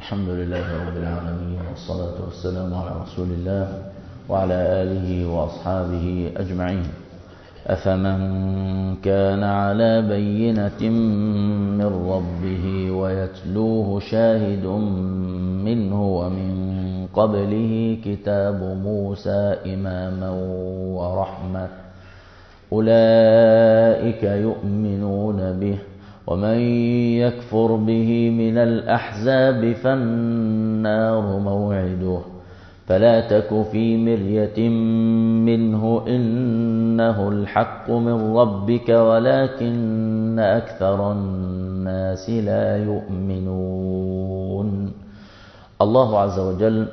الحمد لله رب العالمين، والصلاة والسلام على رسول الله وعلى آله وأصحابه أجمعين. أفمن كان على بينة من ربه ويتلوه شاهد منه ومن قبله كتاب موسى إماما ورحمة أولئك يؤمنون به، ومن يكفر به من الأحزاب فالنار موعده، فلا تك في مرية منه إنه الحق من ربك ولكن أكثر الناس لا يؤمنون. الله عز وجل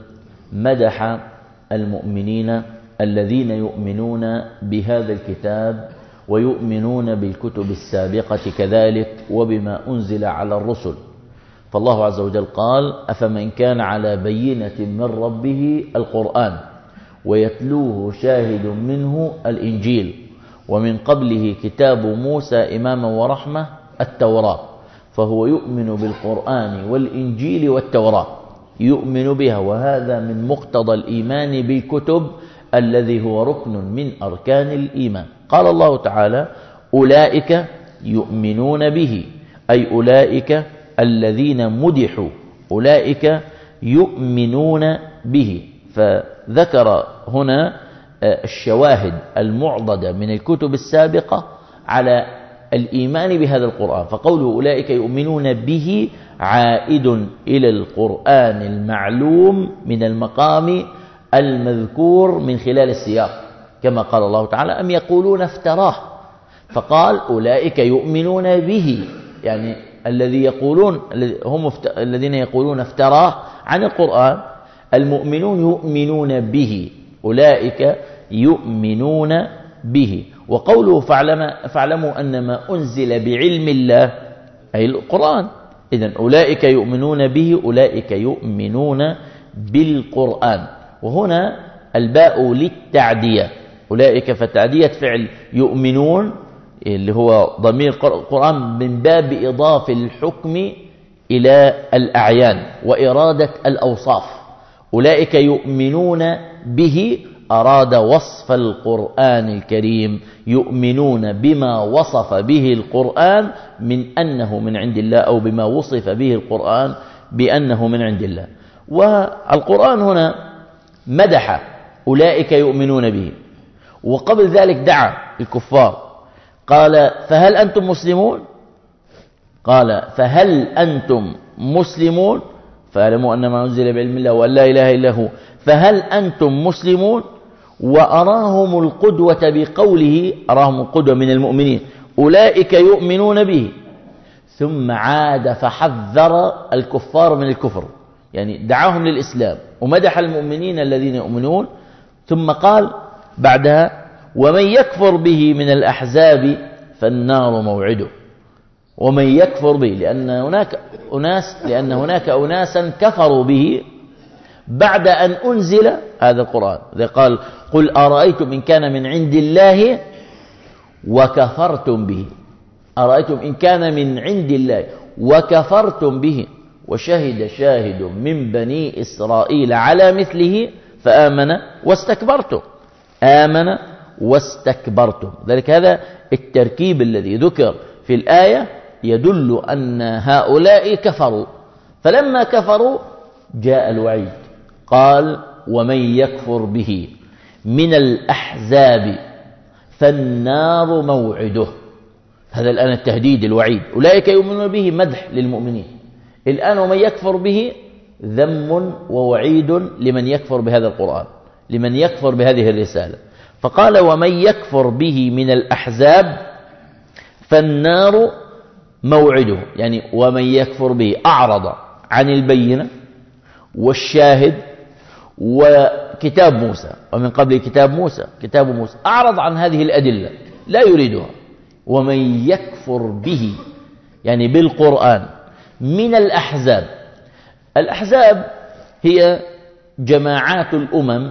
مدح المؤمنين الذين يؤمنون بهذا الكتاب ويؤمنون بالكتب السابقة كذلك وبما أنزل على الرسل. فالله عز وجل قال: أفمن كان على بينة من ربه القرآن ويتلوه شاهد منه الإنجيل ومن قبله كتاب موسى إماما ورحمة التوراة، فهو يؤمن بالقرآن والإنجيل والتوراة، يؤمن بها، وهذا من مقتضى الإيمان بالكتب الذي هو ركن من أركان الإيمان. قال الله تعالى: أولئك يؤمنون به، أي أولئك الذين مدحوا، أولئك يؤمنون به. فذكر هنا الشواهد المعضدة من الكتب السابقة على الإيمان بهذا القرآن، فقوله أولئك يؤمنون به عائد إلى القرآن المعلوم من المقام المذكور من خلال السياق، كما قال الله تعالى: أم يقولون افتراه، فقال أولئك يؤمنون به، يعني الذي يقولون هم الذين يقولون افتراه عن القرآن، المؤمنون يؤمنون به، أولئك يؤمنون به. وقوله فاعلموا أن ما أنزل بعلم الله أي القرآن، إذن أولئك يؤمنون به، أولئك يؤمنون بالقرآن. وهنا الباء للتعدية، أولئك فتعدية فعل يؤمنون اللي هو ضمير القرآن من باب إضافة الحكم إلى الأعيان وإرادة الأوصاف. أولئك يؤمنون به أراد وصف القرآن الكريم، يؤمنون بما وصف به القرآن من أنه من عند الله، أو بما وصف به القرآن بأنه من عند الله. والقرآن هنا مدح أولئك يؤمنون به، وقبل ذلك دعا الكفار، قال: فهل أنتم مسلمون؟ قال: فهل أنتم مسلمون؟ فاعلموا أن ما أنزل بعلم الله وأن لا إله إلا هو، فهل أنتم مسلمون؟ وأراهم القدوة بقوله، أراهم القدوة من المؤمنين، أولئك يؤمنون به، ثم عاد فحذر الكفار من الكفر، يعني دعاهم للإسلام ومدح المؤمنين الذين يؤمنون، ثم قال بعدها: ومن يكفر به من الأحزاب فالنار موعده. ومن يكفر به، لأن هناك أناسا كفروا به بعد أن أنزل هذا القرآن. إذا قال: قل أرأيتم إن كان من عند الله وكفرتم به، أرأيتم إن كان من عند الله وكفرتم به وشهد شاهد من بني إسرائيل على مثله فآمن واستكبرتم، آمن واستكبرتم. ذلك هذا التركيب الذي ذكر في الآية يدل أن هؤلاء كفروا، فلما كفروا جاء الوعيد، قال: ومن يكفر به من الأحزاب فالنار موعده. هذا الآن التهديد، الوعيد. أولئك يؤمنون به مدح للمؤمنين، الآن ومن يكفر به ذم ووعيد لمن يكفر بهذا القرآن، لمن يكفر بهذه الرسالة. فقال: ومن يكفر به من الأحزاب فالنار موعده، يعني ومن يكفر به أعرض عن البينة والشاهد وكتاب موسى، ومن قبل كتاب موسى أعرض عن هذه الأدلة لا يريدها. ومن يكفر به يعني بالقرآن من الأحزاب، الأحزاب هي جماعات الأمم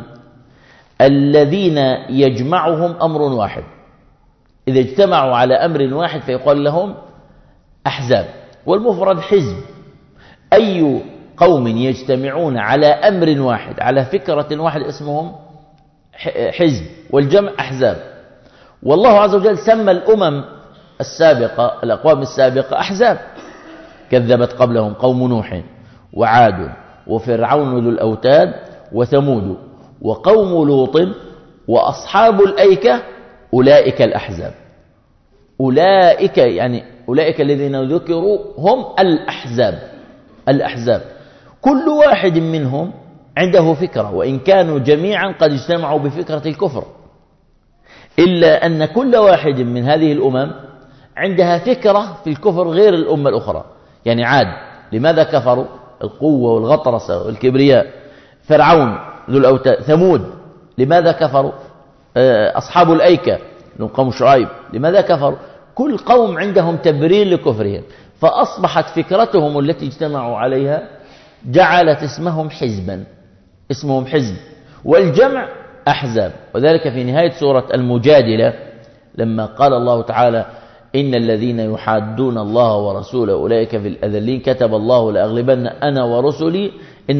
الذين يجمعهم أمر واحد، إذا اجتمعوا على أمر واحد فيقال لهم أحزاب، والمفرد حزب. أي قوم يجتمعون على أمر واحد، على فكرة واحدة، اسمهم حزب، والجمع أحزاب. والله عز وجل سمى الأمم السابقة، الأقوام السابقة، أحزاب. كذبت قبلهم قوم نوح وعاد وفرعون ذو الأوتاد وثمود وقوم لوط وأصحاب الأيكة أولئك الأحزاب. أولئك يعني أولئك الذين ذكروا هم الأحزاب. كل واحد منهم عنده فكرة، وإن كانوا جميعا قد اجتمعوا بفكرة الكفر، إلا أن كل واحد من هذه الأمم عندها فكرة في الكفر غير الأمة الأخرى. يعني عاد لماذا كفروا؟ القوة والغطرسة والكبرياء. فرعون ذو الأوتاد. ثمود لماذا كفروا؟ أصحاب الأيكة قوم شعيب لماذا كفروا؟ كل قوم عندهم تبرير لكفرهم، فأصبحت فكرتهم التي اجتمعوا عليها جعلت اسمهم حزب، والجمع أحزاب. وذلك في نهاية سورة المجادلة لما قال الله تعالى إن الذين يحادون الله ورسوله أولئك في الأذلين كتب الله لأغلبن أنا ورسلي إن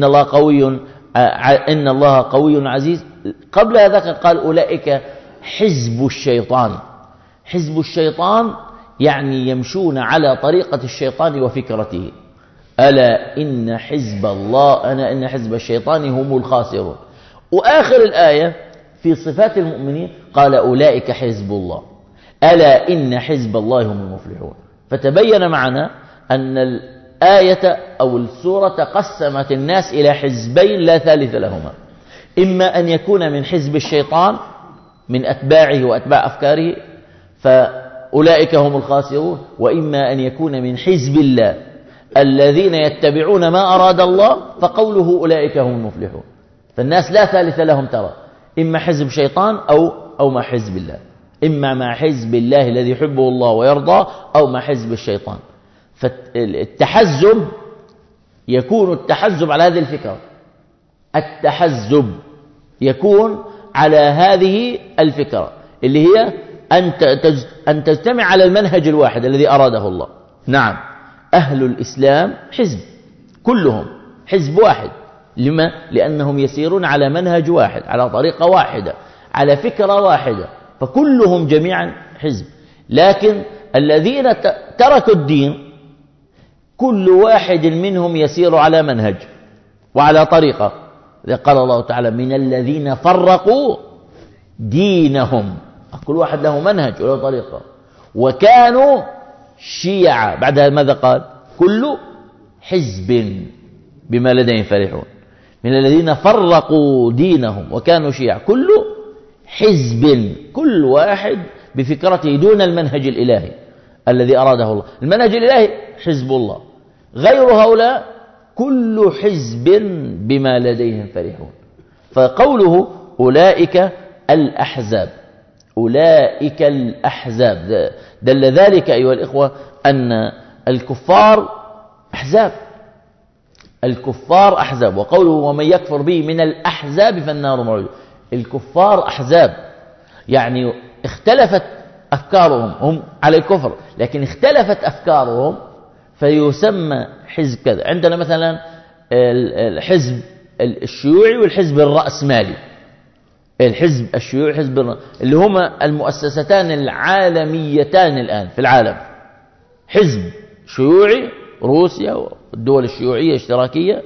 الله قوي عزيز. قبل هذا قال أولئك حزب الشيطان يعني يمشون على طريقة الشيطان وفكرته. ألا إن حزب الشيطان هم الخاسرون. وآخر الآية في صفات المؤمنين قال أولئك حزب الله ألا إن حزب الله هم المفلحون. فتبين معنا أن الآية أو السورة قسمت الناس إلى حزبين لا ثالث لهما، إما أن يكون من حزب الشيطان من أتباعه وأتباع أفكاره فأولئك هم الخاسرون، وإما أن يكون من حزب الله الذين يتبعون ما أراد الله فقوله أولئك هم المفلحون. فالناس لا ثالث لهم، ترى إما حزب شيطان أو مع حزب الله، إما مع حزب الله الذي يحبه الله ويرضاه أو مع حزب الشيطان. فالتحزب يكون التحزب على هذه الفكرة، التحزب يكون على هذه الفكرة اللي هي أن تجتمع على المنهج الواحد الذي أراده الله. نعم، أهل الإسلام حزب، كلهم حزب واحد. لما؟ لأنهم يسيرون على منهج واحد، على طريقة واحدة، على فكرة واحدة، فكلهم جميعا حزب. لكن الذين تركوا الدين كل واحد منهم يسير على منهج وعلى طريقة. قال الله تعالى من الذين فرقوا دينهم، كل واحد له منهج وله طريقة، وكانوا شيعا. بعدها ماذا قال؟ كل حزب بما لديهم فرحون. من الذين فرقوا دينهم وكانوا شيعا، كل حزب، كل واحد بفكرته دون المنهج الإلهي الذي أراده الله. المنهج الإلهي حزب الله، غير هؤلاء كل حزب بما لديهم فرحون. فقوله أولئك الأحزاب، أولئك الأحزاب دل ذلك أيها الإخوة أن الكفار أحزاب، الكفار أحزاب. وقوله ومن يكفر به من الأحزاب فالنار موعده. الكفار أحزاب يعني اختلفت أفكارهم، هم على الكفر لكن اختلفت أفكارهم فيسمى حزب كذا. عندنا مثلا الحزب الشيوعي والحزب الرأسمالي. الحزب الشيوعي حزب اللي هما المؤسستان العالميتان الآن في العالم، حزب شيوعي روسيا والدول الشيوعية الاشتراكية،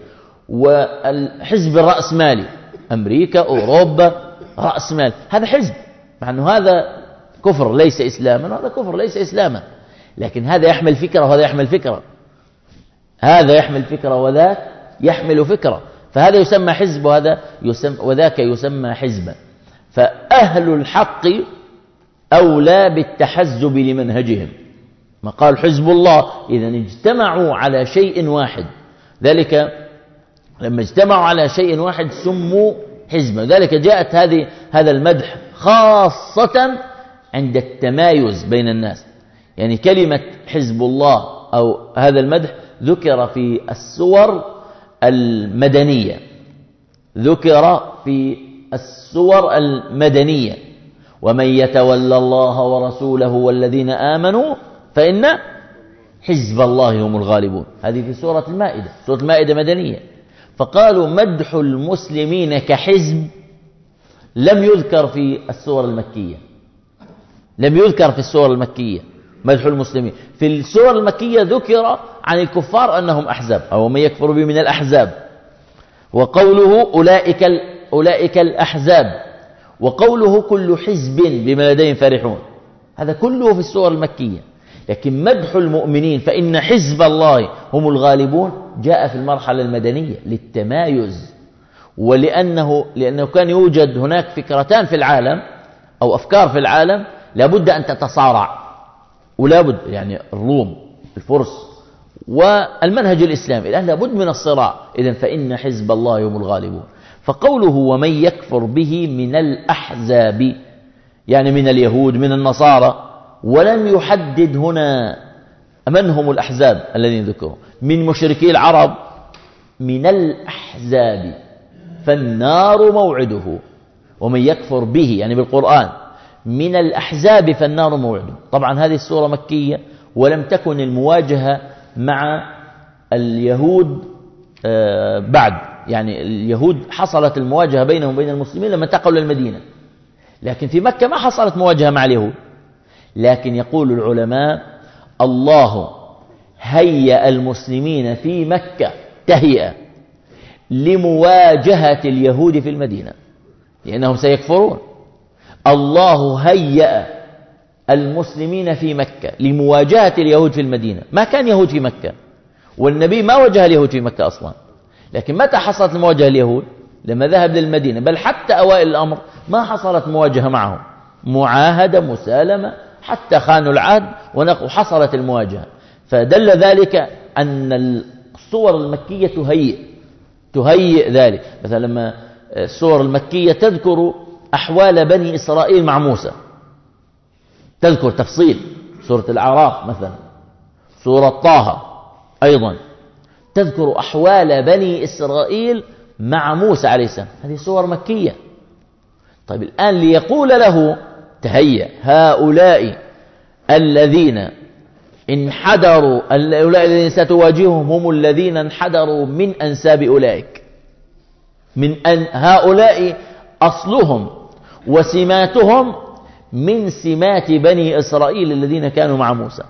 والحزب الرأسمالي أمريكا أوروبا رأسمال. هذا حزب، مع أنه هذا كفر ليس إسلاما وهذا كفر ليس إسلاما، لكن هذا يحمل فكرة وهذا يحمل فكرة، هذا يحمل فكرة وذاك يحمل فكرة، فهذا يسمى حزب وذاك يسمى حزبا. فأهل الحق أولى بالتحزب لمنهجهم. ما قال حزب الله إذا اجتمعوا على شيء واحد، ذلك لما اجتمعوا على شيء واحد سموا حزبا. ذلك جاءت هذا المدح خاصة عند التمايز بين الناس. يعني كلمة حزب الله أو هذا المدح ذكر في السور المدنية، ذكر في السور المدنية ومن يتولى الله ورسوله والذين آمنوا فإن حزب الله هم الغالبون. هذه في سورة المائدة. سورة المائدة مدنية. فقالوا مدح المسلمين كحزب لم يذكر في السور المكية، لم يذكر في السور المكية مدح المسلمين. في السور المكية ذكر عن الكفار أنهم أحزاب أو من يكفر به من الأحزاب، وقوله أولئك الأحزاب، وقوله كل حزب بما لديهم فرحون، هذا كله في السور المكية. لكن مدح المؤمنين فإن حزب الله هم الغالبون جاء في المرحلة المدنية للتمايز، ولأنه كان يوجد هناك فكرتان في العالم أو أفكار في العالم لابد أن تتصارع، ولابد يعني الروم الفرس والمنهج الإسلامي الآن لابد من الصراع. إذن فإن حزب الله هم الغالبون. فقوله ومن يكفر به من الأحزاب يعني من اليهود من النصارى، ولم يحدد هنا من هم الأحزاب الذين ذكروا، من مشركي العرب من الأحزاب فالنار موعده. ومن يكفر به يعني بالقرآن من الأحزاب فالنار موعده. طبعا هذه السورة مكية ولم تكن المواجهة مع اليهود بعد، يعني اليهود حصلت المواجهة بينهم وبين المسلمين لما انتقلوا للمدينة، لكن في مكة ما حصلت مواجهة مع اليهود. لكن يقول العلماء الله هيأ المسلمين في مكة تهيئة لمواجهة اليهود في المدينة لأنهم سيكفرون. الله هيأ المسلمين في مكة لمواجهة اليهود في المدينة. ما كان يهود في مكة والنبي ما واجه اليهود في مكة أصلا، لكن متى حصلت المواجهة اليهود؟ لما ذهب للمدينة. بل حتى أوائل الأمر ما حصلت مواجهة معهم، معاهدة مسالمة حتى خانوا العهد وحصلت المواجهة. فدل ذلك أن الصور المكية تهيئ ذلك. مثلا لما السور المكية تذكر أحوال بني إسرائيل مع موسى، تذكر تفصيل، سورة الأعراف مثلا، سورة طه أيضا تذكر أحوال بني إسرائيل مع موسى عليه السلام، هذه سور مكية. طيب الآن ليقول له تهيأ هؤلاء الذين انحدروا، هؤلاء الذين ستواجههم هم الذين انحدروا من أنساب أولئك، من أن هؤلاء أصلهم وسماتهم من سمات بني إسرائيل الذين كانوا مع موسى.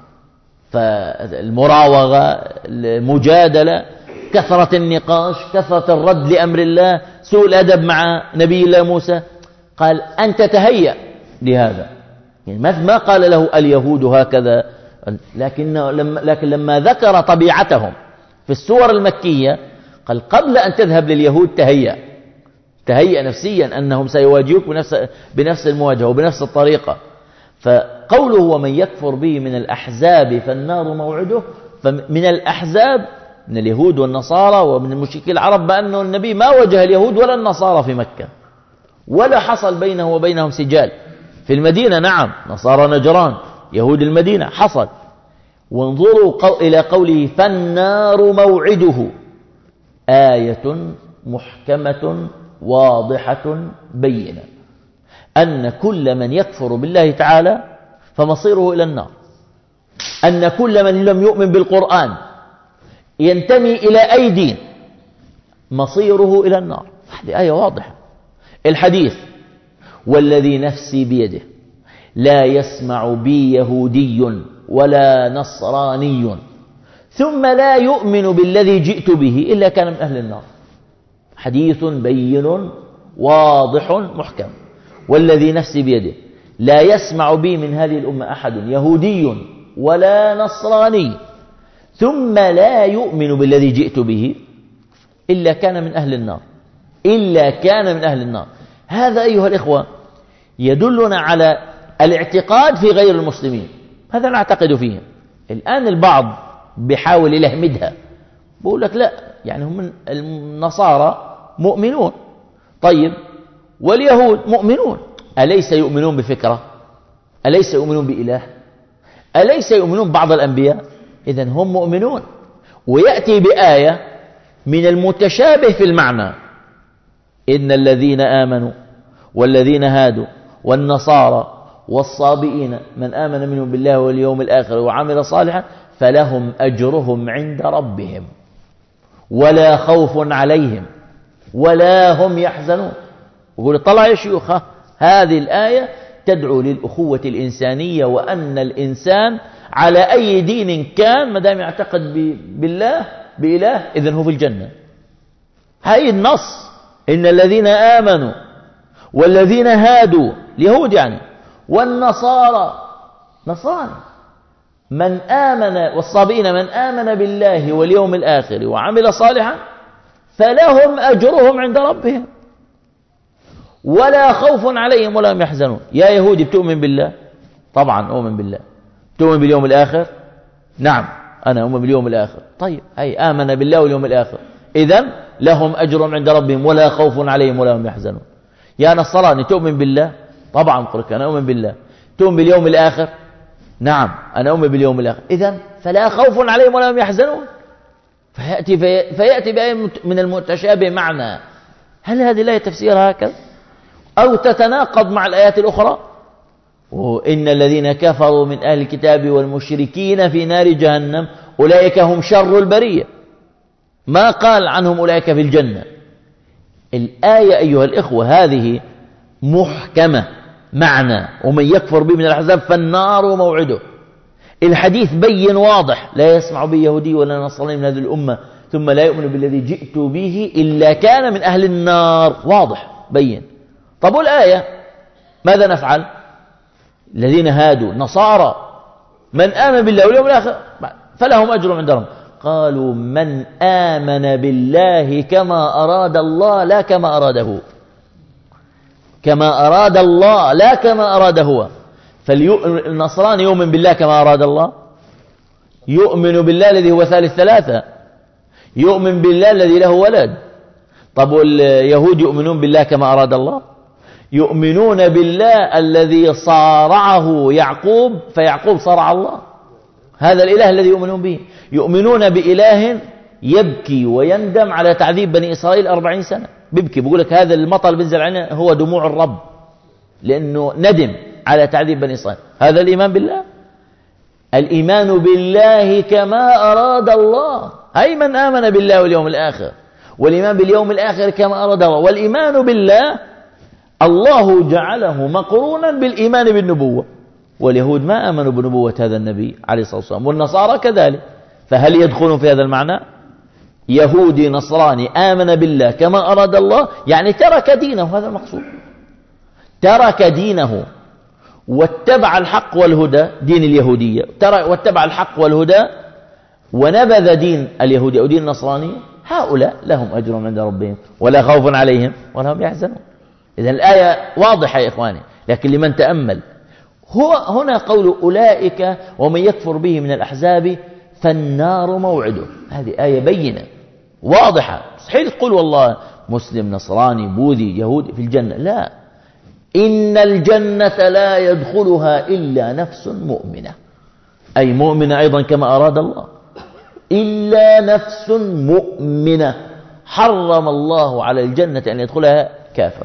فالمراوغة، المجادلة، كثرة النقاش، كثرة الرد لأمر الله، سوء الأدب مع نبي الله موسى، قال أنت تهيأ لهذا. يعني ما قال له اليهود هكذا، لكن لما ذكر طبيعتهم في السور المكية قال قبل أن تذهب لليهود تهيأ نفسيا أنهم سيواجهوك بنفس المواجهة وبنفس الطريقة. فقوله ومن يكفر به من الأحزاب فالنار موعده، فمن الأحزاب من اليهود والنصارى ومن المشركين العرب، بأنه النبي ما واجه اليهود ولا النصارى في مكة، ولا حصل بينه وبينهم سجال. في المدينة نعم، نصارى نجران، يهود المدينة حصل. وانظروا إلى قوله فالنار موعده، آية محكمة واضحة بينة أن كل من يكفر بالله تعالى فمصيره إلى النار، أن كل من لم يؤمن بالقرآن ينتمي إلى أي دين مصيره إلى النار. هذه آية واضحة. الحديث والذي نفسي بيده لا يسمع بي يهودي ولا نصراني ثم لا يؤمن بالذي جئت به إلا كان من أهل النار. حديث بين واضح محكم. والذي نفسي بيده لا يسمع بي من هذه الأمة أحد يهودي ولا نصراني ثم لا يؤمن بالذي جئت به إلا كان من أهل النار، إلا كان من أهل النار. هذا أيها الإخوة يدلنا على الاعتقاد في غير المسلمين، هذا نعتقد فيه. الآن البعض بيحاول يلهمدها، بقول لك لا، يعني هم النصارى مؤمنون، طيب واليهود مؤمنون، أليس يؤمنون بفكرة؟ أليس يؤمنون بإله؟ أليس يؤمنون بعض الأنبياء؟ إذن هم مؤمنون. ويأتي بآية من المتشابه في المعنى: إن الذين آمنوا والذين هادوا والنصارى والصابئين من آمن منهم بالله واليوم الآخر وعمل صالحا فلهم أجرهم عند ربهم ولا خوف عليهم ولا هم يحزنون. يقول طلع يا شيوخ هذه الآية تدعو للأخوة الإنسانية، وأن الإنسان على أي دين كان ما دام يعتقد بإله إذن هو في الجنة. هاي النص إن الذين آمنوا والذين هادوا اليهود يعني والنصارى نصارى من آمن والصابئين من آمن بالله واليوم الآخر وعمل صالحا فلهم أجرهم عند ربهم ولا خوف عليهم ولا هم يحزنون. يا يهودي بتؤمن بالله؟ طبعا أؤمن بالله. تؤمن باليوم الآخر؟ نعم أنا أؤمن باليوم الآخر. طيب أي آمن بالله واليوم الآخر إذن لهم أجرهم عند ربهم ولا خوف عليهم ولا هم يحزنون. يا نصراني تؤمن بالله؟ طبعا قلت أنا أؤمن بالله. تؤمن باليوم الآخر؟ نعم أنا أؤمن باليوم الآخر. إذن فلا خوف عليهم ولا هم يحزنون. فيأتي بآية من المتشابه معنا. هل هذه الآية تفسيرها هكذا أو تتناقض مع الآيات الأخرى؟ وإن الذين كفروا من أهل الكتاب والمشركين في نار جهنم أولئك هم شر البرية. ما قال عنهم أولئك في الجنة. الآية أيها الإخوة هذه محكمة معنى، ومن يكفر به من الأحزاب فالنار موعده. الحديث بين واضح لا يسمع به يهودي ولا نصراني من هذه الأمة ثم لا يؤمن بالذي جئت به إلا كان من أهل النار. واضح بين. طب والآية ماذا نفعل؟ الذين هادوا نصارى من آمن بالله واليوم الآخر فلهم أجر عند ربهم. قالوا من آمن بالله كما أراد الله لا كما أراده، كما أراد الله لا كما أراد هو. فالنصراني يؤمن بالله كما أراد الله، يؤمن بالله الذي هو ثالث ثلاثة، يؤمن بالله الذي له ولد. طب واليهود يؤمنون بالله كما أراد الله؟ يؤمنون بالله الذي صارعه يعقوب فيعقوب صارع الله، هذا الإله الذي يؤمنون به. يؤمنون بإله يبكي ويندم على تعذيب بني إسرائيل 40 سنة، بيبكي بيقول لك هذا المطر اللي بينزل علينا هو دموع الرب لأنه ندم على تعذيب بني إسرائيل. هذا الإيمان بالله. الإيمان بالله كما أراد الله، أي من آمن بالله واليوم الآخر، والإيمان باليوم الآخر كما أراد الله. والإيمان بالله الله جعله مقرونا بالإيمان بالنبوة، واليهود ما آمنوا بنبوة هذا النبي عليه الصلاة والسلام، والنصارى كذلك. فهل يدخلون في هذا المعنى؟ يهودي نصراني آمن بالله كما أراد الله يعني ترك دينه، هذا المقصود، ترك دينه واتبع الحق والهدى، دين اليهودية، واتبع الحق والهدى ونبذ دين اليهودية أو دين النصرانية. هؤلاء لهم أجر عند ربهم ولا خوف عليهم ولا هم يحزنون. إذن الآية واضحة يا إخواني، لكن لمن تأمل هو هنا قول أولئك ومن يكفر به من الأحزاب فالنار موعده. هذه آية بينة واضحة. صحيح تقول والله مسلم نصراني بوذي يهودي في الجنة، لا، إن الجنة لا يدخلها إلا نفس مؤمنة، أي مؤمنة أيضا كما أراد الله، إلا نفس مؤمنة. حرم الله على الجنة أن يدخلها كافر،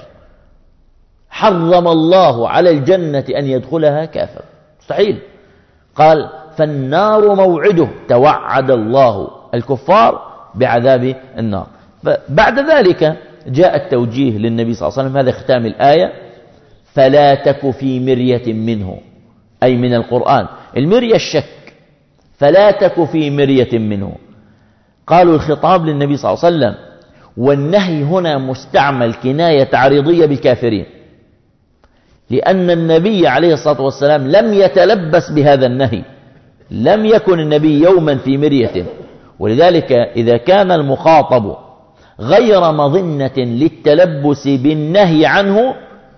حرم الله على الجنة أن يدخلها كافر، مستحيل. قال فالنار موعده، توعد الله الكفار بعذاب النار. بعد ذلك جاء التوجيه للنبي صلى الله عليه وسلم، هذا ختام الآية: فلا تك في مرية منه، أي من القرآن. المرية الشك، فلا تك في مرية منه. قالوا الخطاب للنبي صلى الله عليه وسلم، والنهي هنا مستعمل كناية تعريضية بالكافرين، لأن النبي عليه الصلاة والسلام لم يتلبس بهذا النهي، لم يكن النبي يوما في مرية. ولذلك إذا كان المخاطب غير مظنة للتلبس بالنهي عنه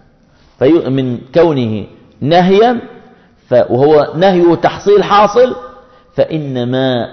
من كونه نهيا وهو نهي تحصيل حاصل، فإنما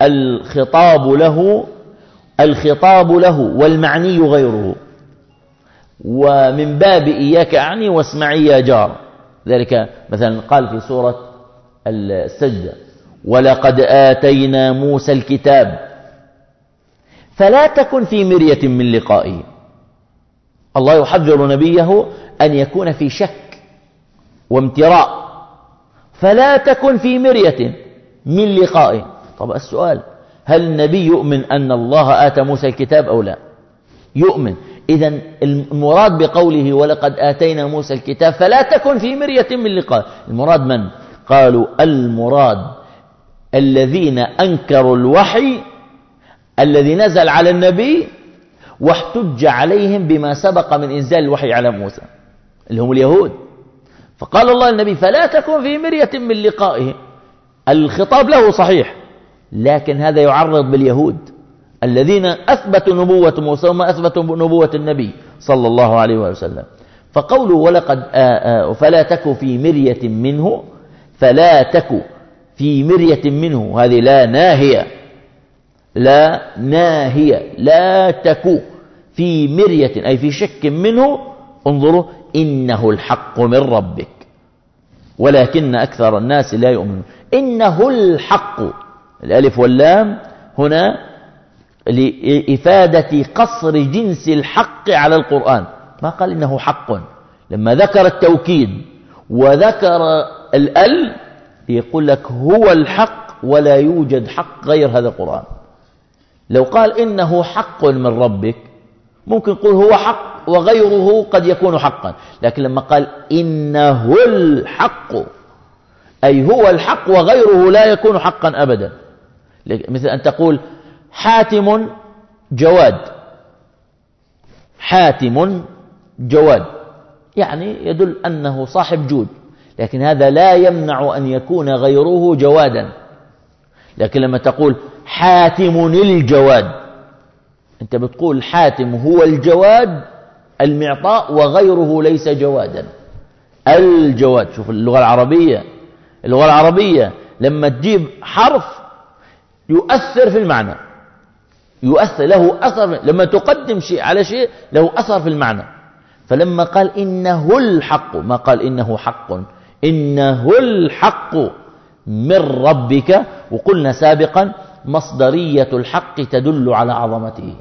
الخطاب له والمعني غيره. ومن باب إياك أعني واسمعي يا جار. ذلك مثلا قال في سورة السجدة: ولقد آتينا موسى الكتاب فلا تكن في مرية من لقائه. الله يحذر نبيه أن يكون في شك وامتراء، فلا تكن في مرية من لقائه. طب السؤال، هل النبي يؤمن أن الله آتى موسى الكتاب أو لا؟ يؤمن. إذن المراد بقوله ولقد آتينا موسى الكتاب فلا تكن في مرية من لقاء، المراد من؟ قالوا المراد الذين أنكروا الوحي الذي نزل على النبي واحتج عليهم بما سبق من إنزال الوحي على موسى اللي هم اليهود. فقال الله للنبي فلا تكن في مرية من لقائه. الخطاب له صحيح، لكن هذا يعرض باليهود الذين أثبتوا نبوة موسى وما أثبتوا نبوة النبي صلى الله عليه وسلم. فقولوا ولقد فلا تك في مرية منه، فلا تك في مرية منه، هذه لا ناهية، لا ناهية، لا تك في مرية أي في شك منه. انظروا، إنه الحق من ربك ولكن أكثر الناس لا يؤمنون. إنه الحق، الألف واللام هنا لإفادة قصر جنس الحق على القرآن، ما قال إنه حق. لما ذكر التوكيد وذكر الأل يقول لك هو الحق ولا يوجد حق غير هذا القرآن. لو قال إنه حق من ربك ممكن نقول هو حق وغيره قد يكون حقا، لكن لما قال إنه الحق أي هو الحق وغيره لا يكون حقا أبدا. مثل أن تقول حاتم جواد، حاتم جواد يعني يدل أنه صاحب جود، لكن هذا لا يمنع أن يكون غيره جوادا. لكن لما تقول حاتم الجواد أنت بتقول حاتم هو الجواد المعطاء وغيره ليس جوادا. الجواد، شوف اللغة العربية، اللغة العربية لما تجيب حرف يؤثر في المعنى، يؤثر له أثر، لما تقدم شيء على شيء له أثر في المعنى. فلما قال إنه الحق ما قال إنه حق، إنه الحق من ربك. وقلنا سابقا مصدرية الحق تدل على عظمته،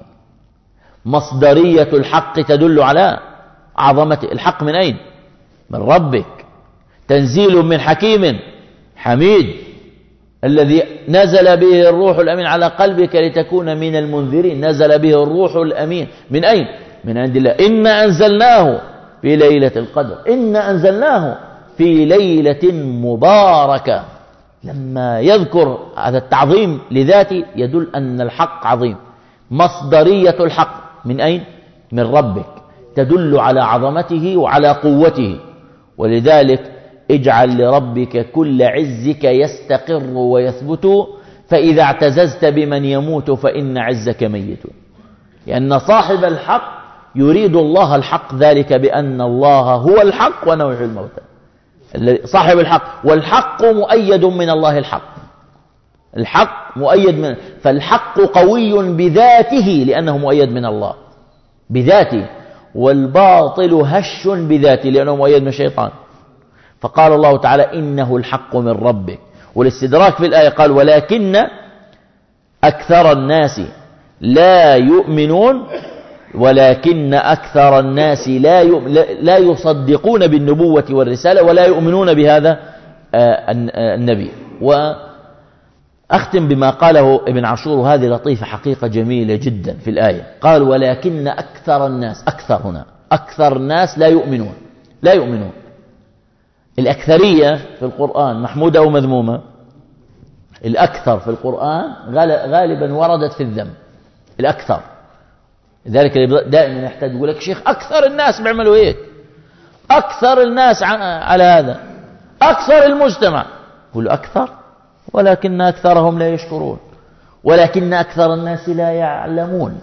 مصدرية الحق تدل على عظمته. الحق من أين؟ من ربك، تنزيل من حكيم حميد الذي نزل به الروح الأمين على قلبك لتكون من المنذرين. نزل به الروح الأمين من أين؟ من عند الله. إنا أنزلناه في ليلة القدر، إنا أنزلناه في ليلة مباركة. لما يذكر هذا التعظيم لذاته يدل أن الحق عظيم. مصدرية الحق من أين؟ من ربك، تدل على عظمته وعلى قوته. ولذلك اجعل لربك كل عزك يستقر ويثبت، فإذا اعتززت بمن يموت فإن عزك ميت. لأن صاحب الحق يريد الله الحق، ذلك بأن الله هو الحق وأنه يحيي الموتى. صاحب الحق، والحق مؤيد من الله الحق، الحق مؤيد من، فالحق قوي بذاته لأنه مؤيد من الله بذاته، والباطل هش بذاته لأنه مؤيد من الشيطان. فقال الله تعالى إنه الحق من ربك. والاستدراك في الآية قال ولكن أكثر الناس لا يؤمنون، ولكن أكثر الناس لا يصدقون بالنبوة والرسالة ولا يؤمنون بهذا النبي. وأختم بما قاله ابن عاشور، وهذه لطيفة حقيقة جميلة جدا في الآية. قال ولكن أكثر الناس، أكثر هنا أكثر الناس لا يؤمنون، لا يؤمنون. الأكثرية في القرآن محمودة أو مذمومة؟ الأكثر في القرآن غالبا وردت في الذم، الأكثر. لذلك دائما يحتاج يقول لك شيخ أكثر الناس بيعملوا هيك، أكثر الناس على هذا، أكثر المجتمع. يقول أكثر، ولكن أكثرهم لا يشكرون، ولكن أكثر الناس لا يعلمون.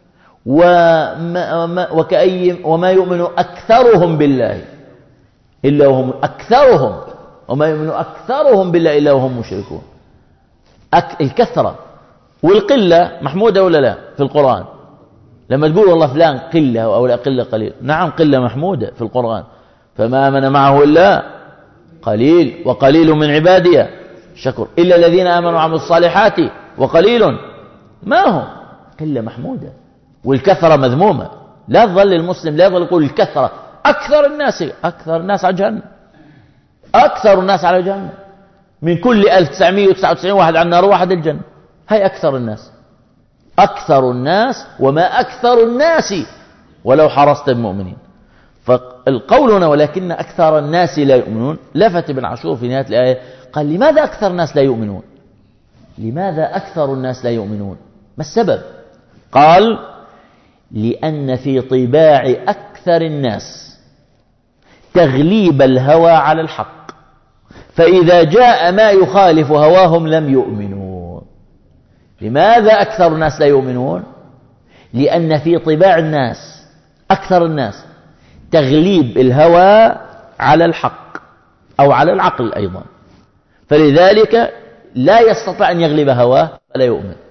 وما يؤمن أكثرهم بالله إلا وهم أكثرهم، وما يؤمن أكثرهم بالله إلا وهم مشركون. الكثرة والقلة محمودة ولا لا في القرآن؟ لما تقول والله فلان قلة أو لا قلة قليل، نعم قلة محمودة في القرآن. فما آمن معه إلا قليل وقليل من عبادي شكر إلا الذين آمنوا وعملوا الصالحات وقليل ما هم. قلة محمودة، والكثرة مذمومة. لا تظل المسلم لا يظل يقول الكثرة، أكثر الناس، أكثر الناس على جهنم، أكثر الناس على جهنم. من كل 1999 واحد على النار وواحد الجنة. هاي أكثر الناس، أكثر الناس وما أكثر الناس ولو حرصت بمؤمنين. فالقول هنا ولكن أكثر الناس لا يؤمنون، لفت ابن عاشور في نهاية الآية قال لماذا أكثر الناس لا يؤمنون؟ لماذا أكثر الناس لا يؤمنون؟ ما السبب؟ قال لأن في طباع أكثر الناس تغليب الهوى على الحق، فإذا جاء ما يخالف هواهم لم يؤمنوا. لماذا أكثر الناس لا يؤمنون؟ لأن في طباع الناس، أكثر الناس، تغليب الهوى على الحق أو على العقل أيضا، فلذلك لا يستطيع أن يغلب هواه فلا يؤمن.